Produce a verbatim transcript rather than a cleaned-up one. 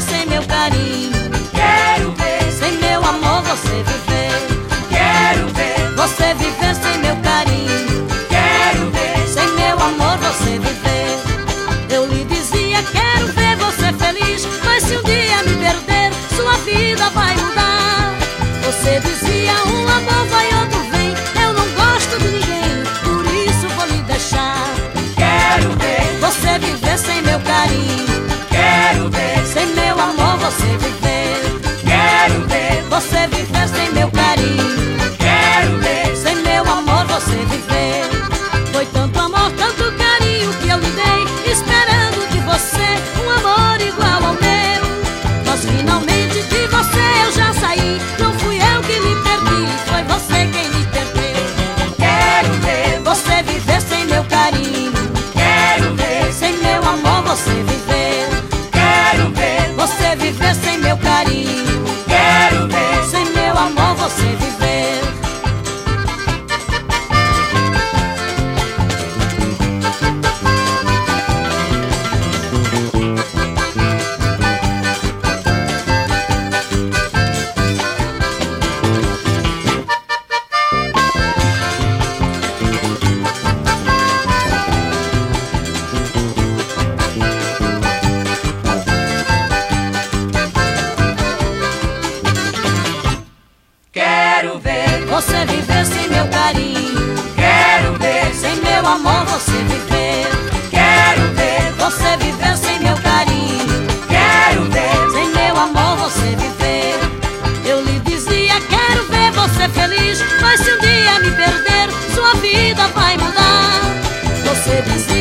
sem meu carinho. Quero ver, Sem meu amor você viver. quero ver, Você viver sem meu carinho. quero ver, Sem meu amor você viver. Eu lhe dizia, quero ver você feliz, mas se um dia me perder, sua vida vai mudar. Você dizia, um amor vai, outro vem. Eu não gosto de ninguém, por isso vou lhe deixar. quero ver, Você viver sem meu carinho. quero ver, Sem meu amor você viver. quero ver, Você viver sem meu carinho. quero ver, Sem meu amor você viver. Foi tanto amor, tanto carinho que eu lhe dei, esperando de você um amor igual ao meu. Mas finalmente de você eu já saí. Não fui eu que lhe perdi, foi você quem me perdeu. quero ver, Você viver sem meu carinho. quero ver, Sem meu amor você viver. quero ver, Você viver sem meu carinho. quero ver, Sem meu amor você viver. quero ver, Você viver sem meu carinho. quero ver, Sem meu amor você viver. quero ver, Você viver sem meu carinho. quero ver, Sem meu amor você viver. Eu lhe dizia, quero ver você feliz, mas se um dia me perder, sua vida vai mudar. Você dizia,